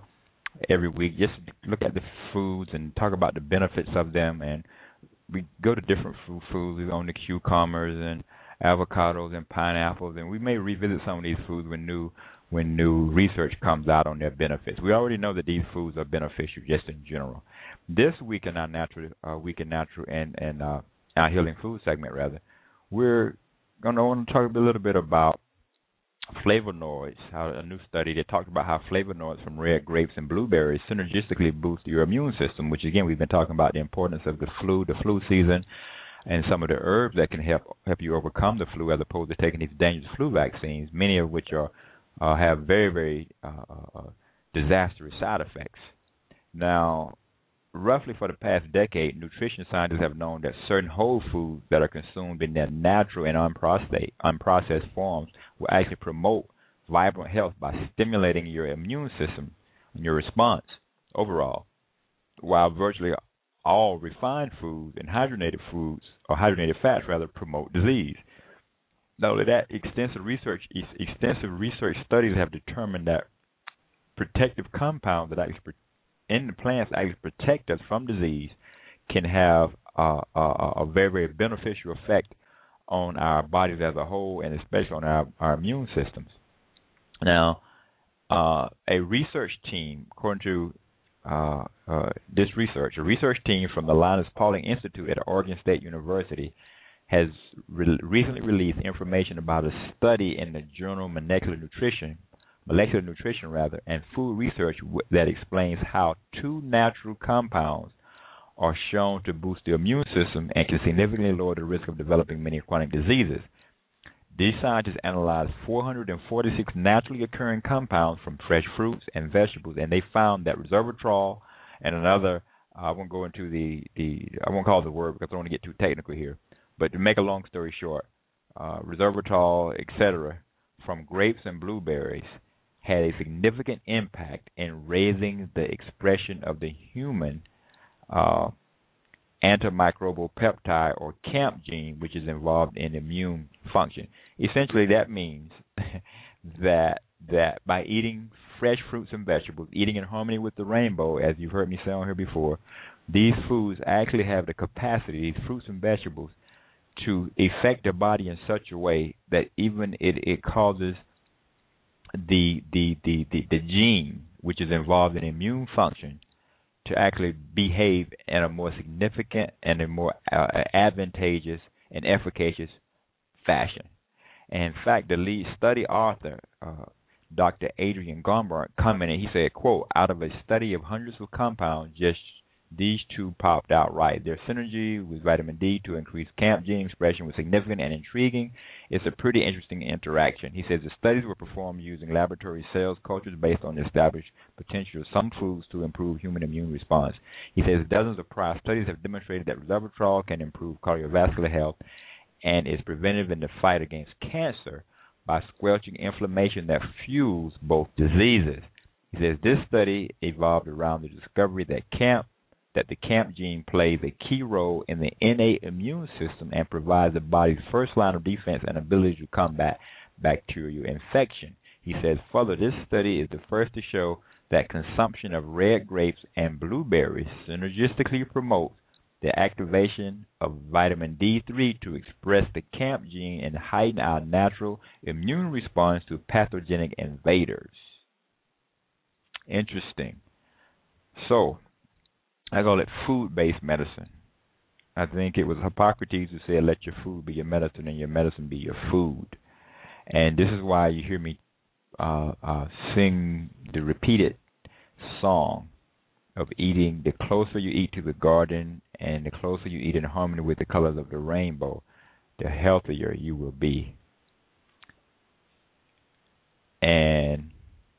every week. Just look at the foods and talk about the benefits of them. And we go to different foods. We go on the cucumbers and avocados and pineapples, and we may revisit some of these foods when new research comes out on their benefits. We already know that these foods are beneficial just in general. This week in our natural and our healing food segment, rather, we're going to want to talk a little bit about flavonoids. A new study that talked about how flavonoids from red grapes and blueberries synergistically boost your immune system, which again we've been talking about the importance of the flu season, and some of the herbs that can help you overcome the flu, as opposed to taking these dangerous flu vaccines, many of which have very, very disastrous side effects. Now, roughly for the past decade, nutrition scientists have known that certain whole foods that are consumed in their natural and unprocessed forms will actually promote vibrant health by stimulating your immune system and your response overall, while virtually all refined foods and hydrogenated fats promote disease. Not only that, extensive research studies have determined that protective compounds that actually in the plants actually protect us from disease can have a very, very beneficial effect on our bodies as a whole, and especially on our immune systems. Now, a research team, according to a research team from the Linus Pauling Institute at Oregon State University has recently released information about a study in the journal Molecular Nutrition and Food Research that explains how two natural compounds are shown to boost the immune system and can significantly lower the risk of developing many chronic diseases. These scientists analyzed 446 naturally occurring compounds from fresh fruits and vegetables, and they found that resveratrol and another, I won't go into I won't call it the word because I don't want to get too technical here, but to make a long story short, resveratrol, etc., from grapes and blueberries had a significant impact in raising the expression of the human antimicrobial peptide, or CAMP gene, which is involved in immune function. Essentially, that means that by eating fresh fruits and vegetables, eating in harmony with the rainbow, as you've heard me say on here before, these foods actually have the capacity, these fruits and vegetables, to affect the body in such a way that even it causes the gene, which is involved in immune function, to actually behave in a more significant and a more advantageous and efficacious fashion. And in fact, the lead study author, Dr. Adrian Gombart, commented, he said, quote, "Out of a study of hundreds of compounds, just these two popped out right. Their synergy with vitamin D to increase CAMP gene expression was significant and intriguing. It's a pretty interesting interaction." He says the studies were performed using laboratory cells cultures based on the established potential of some foods to improve human immune response. He says dozens of prior studies have demonstrated that resveratrol can improve cardiovascular health and is preventive in the fight against cancer by squelching inflammation that fuels both diseases. He says this study evolved around the discovery that the CAMP gene plays a key role in the innate immune system and provides the body's first line of defense and ability to combat bacterial infection. He says further, this study is the first to show that consumption of red grapes and blueberries synergistically promotes the activation of vitamin D3 to express the CAMP gene and heighten our natural immune response to pathogenic invaders. Interesting. So, I call it food-based medicine. I think it was Hippocrates who said, "Let your food be your medicine and your medicine be your food." And this is why you hear me sing the repeated song of eating. The closer you eat to the garden and the closer you eat in harmony with the colors of the rainbow, the healthier you will be. And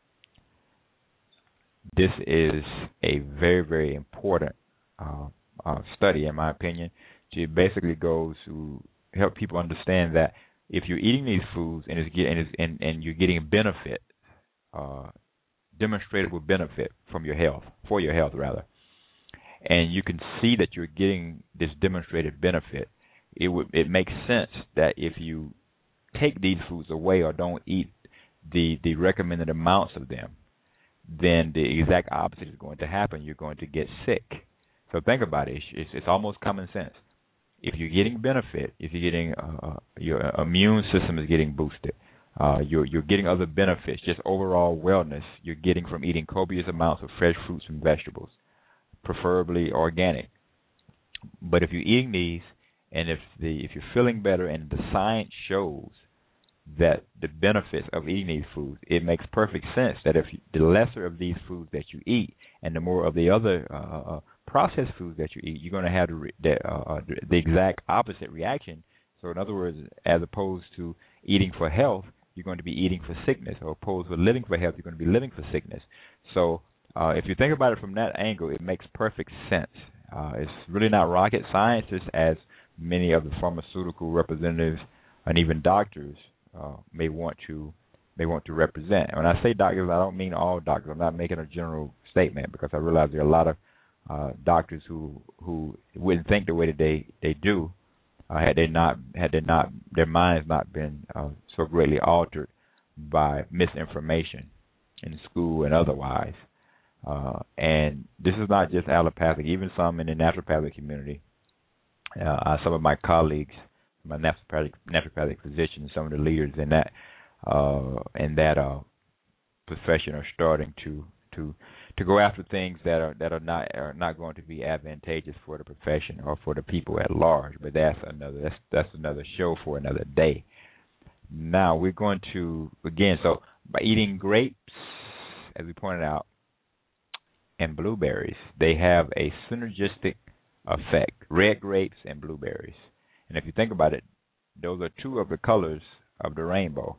this is a very, very important study, in my opinion. It basically goes to help people understand that if you're eating these foods and you're getting a benefit, demonstrable benefit from your health, for your health rather, and you can see that you're getting this demonstrated benefit, it makes sense that if you take these foods away or don't eat the recommended amounts of them, then the exact opposite is going to happen. You're going to get sick. So think about it. It's almost common sense. If you're getting benefit, if you're getting your immune system is getting boosted, you're getting other benefits, just overall wellness you're getting from eating copious amounts of fresh fruits and vegetables, preferably organic. But if you're eating these, and if you're feeling better, and the science shows that the benefits of eating these foods, it makes perfect sense that if the lesser of these foods that you eat, and the more of the other processed foods that you eat, you're going to have the exact opposite reaction. So in other words, as opposed to eating for health, you're going to be eating for sickness, or opposed to living for health, you're going to be living for sickness. So if you think about it from that angle, it makes perfect sense. It's really not rocket science, just as many of the pharmaceutical representatives and even doctors may want to represent. When I say doctors, I don't mean all doctors. I'm not making a general statement, because I realize there are a lot of doctors who wouldn't think the way that they do had their minds not been so greatly altered by misinformation in school and otherwise. And this is not just allopathic. Even some in the naturopathic community, some of my colleagues, my naturopathic physicians, some of the leaders in that profession are starting to go after things that are not going to be advantageous for the profession or for the people at large. But that's another show for another day. Now we're going to so by eating grapes, as we pointed out, and blueberries, they have a synergistic effect. Red grapes and blueberries. And if you think about it, those are two of the colors of the rainbow,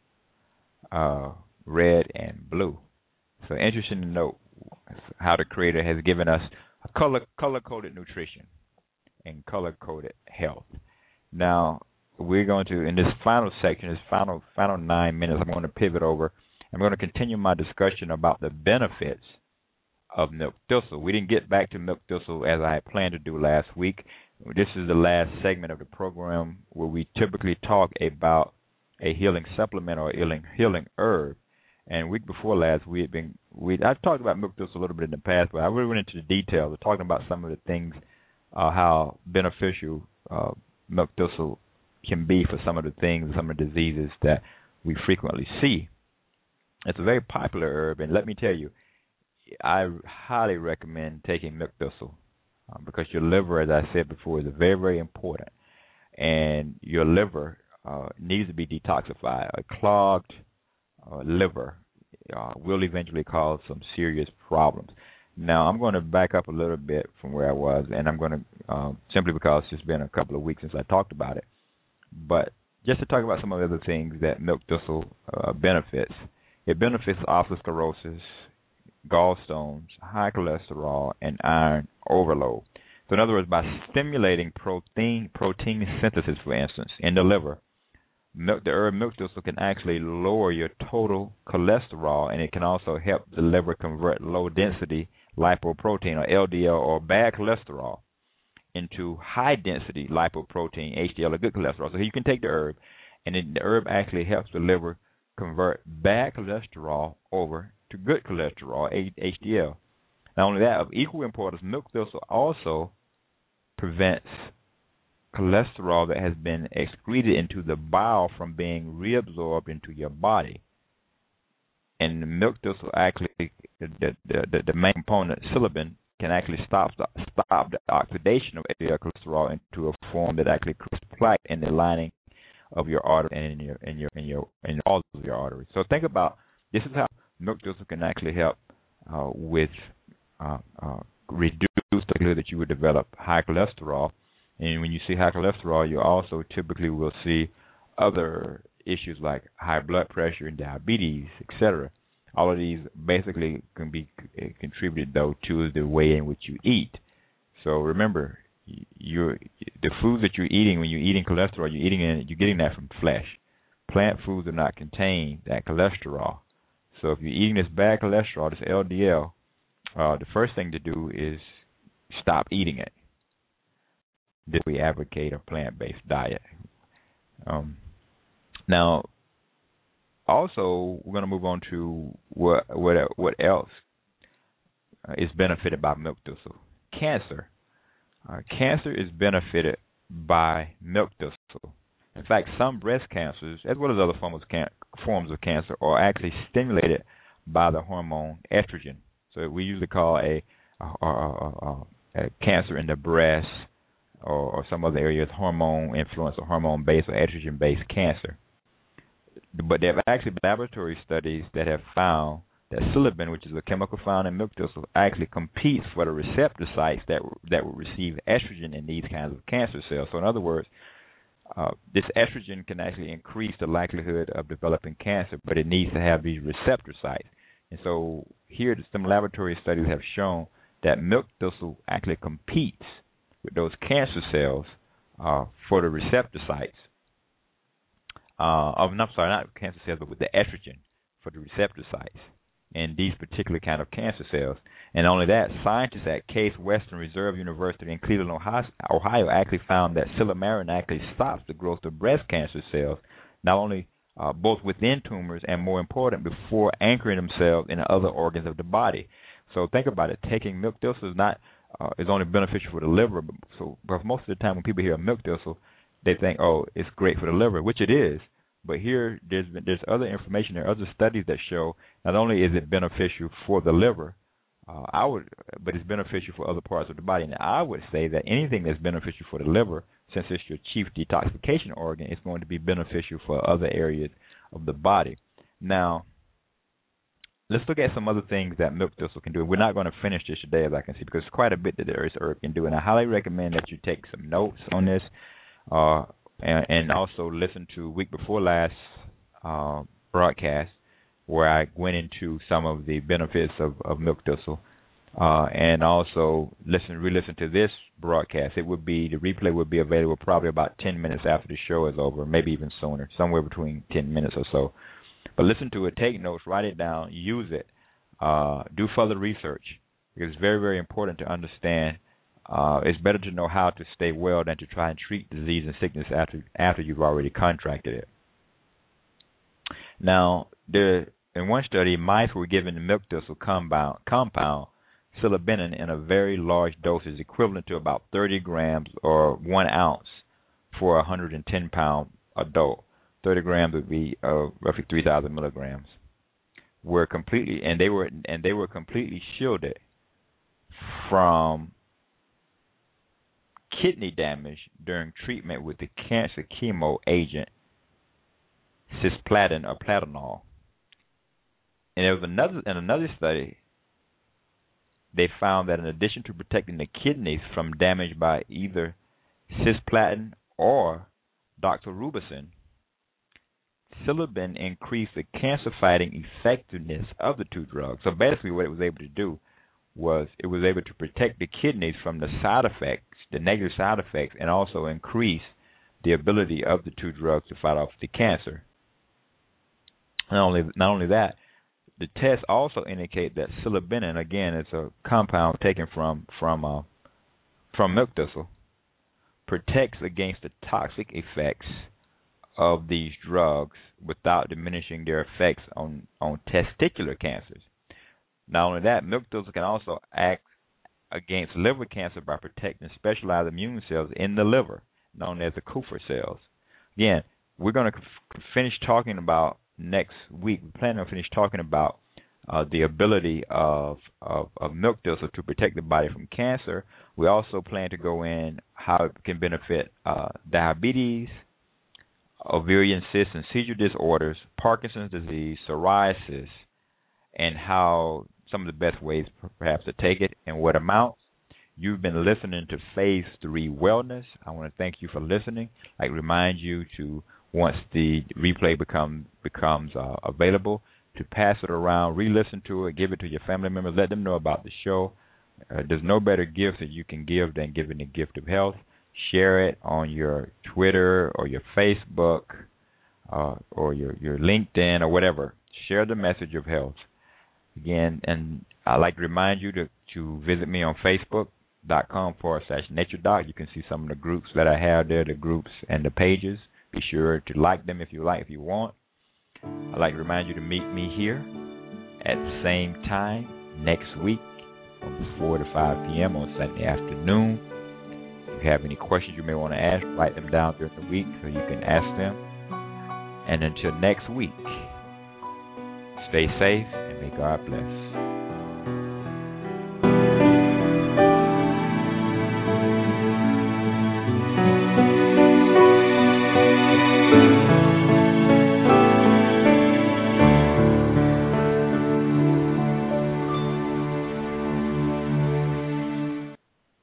red and blue. So interesting to note how the Creator has given us a color-coded nutrition and color-coded health. Now, we're going to, in this final section, this final 9 minutes, I'm going to pivot over. I'm going to continue my discussion about the benefits of milk thistle. We didn't get back to milk thistle as I had planned to do last week. This is the last segment of the program where we typically talk about a healing supplement or healing herb. And week before last, I've talked about milk thistle a little bit in the past, but I really went into the details of talking about some of the things, how beneficial milk thistle can be for some of the things, some of the diseases that we frequently see. It's a very popular herb, and let me tell you, I highly recommend taking milk thistle because your liver, as I said before, is very, very important. And your liver needs to be detoxified. A clogged liver will eventually cause some serious problems. Now, I'm going to back up a little bit from where I was, and I'm going to, simply because it's been a couple of weeks since I talked about it, but just to talk about some of the other things that milk thistle benefits. It benefits atherosclerosis, gallstones, high cholesterol, and iron overload. So in other words, by stimulating protein synthesis, for instance, in the liver, the herb milk thistle can actually lower your total cholesterol, and it can also help the liver convert low-density lipoprotein, or LDL, or bad cholesterol, into high-density lipoprotein, HDL, or good cholesterol. So you can take the herb, and the herb actually helps the liver convert bad cholesterol over to good cholesterol, HDL. Not only that, of equal importance, milk thistle also prevents cholesterol that has been excreted into the bile from being reabsorbed into your body. And the milk thistle actually, the main component, psilocybin, can actually stop the oxidation of LDL cholesterol into a form that actually creates plaque in the lining of your artery and in all of your arteries. So think about, this is how milk thistle can actually help with reduce the likelihood that you would develop high cholesterol. And when you see high cholesterol, you also typically will see other issues like high blood pressure and diabetes, etc. All of these basically can be contributed, though, to the way in which you eat. So remember, the foods that you're eating, when you're eating cholesterol, you're getting that from flesh. Plant foods do not contain that cholesterol. So if you're eating this bad cholesterol, this LDL, the first thing to do is stop eating it. This we advocate a plant-based diet. Now, Also, we're going to move on to what else is benefited by milk thistle. Cancer. Cancer is benefited by milk thistle. In fact, some breast cancers, as well as other forms of cancer, are actually stimulated by the hormone estrogen. So we usually call a cancer in the breast or some other areas hormone influence or hormone-based or estrogen-based cancer. But there have actually been laboratory studies that have found that psilocybin, which is a chemical found in milk thistle, actually competes for the receptor sites that will receive estrogen in these kinds of cancer cells. So in other words, this estrogen can actually increase the likelihood of developing cancer, but it needs to have these receptor sites. And so here some laboratory studies have shown that milk thistle actually competes with those cancer cells for the receptor sites. I'm sorry, not cancer cells, but with the estrogen for the receptor sites in these particular kind of cancer cells. And only that, scientists at Case Western Reserve University in Cleveland, Ohio, actually found that silymarin actually stops the growth of breast cancer cells, not only both within tumors and, more important, before anchoring themselves in other organs of the body. So think about it. Taking milk thistle is only beneficial for the liver. But most of the time when people hear milk thistle, they think, oh, it's great for the liver, which it is. But here, there's other information, there are other studies that show not only is it beneficial for the liver, but it's beneficial for other parts of the body. And I would say that anything that's beneficial for the liver, since it's your chief detoxification organ, is going to be beneficial for other areas of the body. Now, let's look at some other things that milk thistle can do. We're not going to finish this today, as I can see, because there's quite a bit that there is herb can do. And I highly recommend that you take some notes on this. And also listen to week before last broadcast where I went into some of the benefits of milk thistle, and also re-listen to this broadcast. The replay would be available probably about 10 minutes after the show is over, maybe even sooner, somewhere between 10 minutes or so. But listen to it, take notes, write it down, use it, do further research, because it's very, very important to understand. It's better to know how to stay well than to try and treat disease and sickness after you've already contracted it. Now, in one study, mice were given the milk thistle compound psilocybin in a very large dosage, equivalent to about 30 grams or 1 ounce for a 110-pound adult. 30 grams would be roughly 3,000 milligrams. They were completely shielded from kidney damage during treatment with the cancer chemo agent cisplatin or platinol. And there was another study, they found that in addition to protecting the kidneys from damage by either cisplatin or doxorubicin, psilocybin increased the cancer-fighting effectiveness of the two drugs. So basically what it was able to do was it was able to protect the kidneys from the side effects, the negative side effects, and also increase the ability of the two drugs to fight off the cancer. Not only that, the tests also indicate that psilocybin, again, it's a compound taken from milk thistle, protects against the toxic effects of these drugs without diminishing their effects on testicular cancers. Not only that, milk thistle can also act against liver cancer by protecting specialized immune cells in the liver, known as the Kupffer cells. Again, we're going to finish talking about next week. We plan on finish talking about the ability of milk thistle to protect the body from cancer. We also plan to go in how it can benefit diabetes, ovarian cysts and seizure disorders, Parkinson's disease, psoriasis, and how some of the best ways perhaps to take it and what amounts. You've been listening to Phase 3 Wellness. I want to thank you for listening. I remind you to, once the replay becomes available, to pass it around, re-listen to it, give it to your family members, let them know about the show. There's no better gift that you can give than giving the gift of health. Share it on your Twitter or your Facebook or your LinkedIn or whatever. Share the message of health. Again, and I'd like to remind you to visit me on Facebook.com/NatureDoc. You can see some of the groups that I have there, the groups and the pages. Be sure to like them if you want. I'd like to remind you to meet me here at the same time next week from 4 to 5 p.m. on Sunday afternoon. If you have any questions you may want to ask, write them down during the week so you can ask them. And until next week, stay safe and may God bless.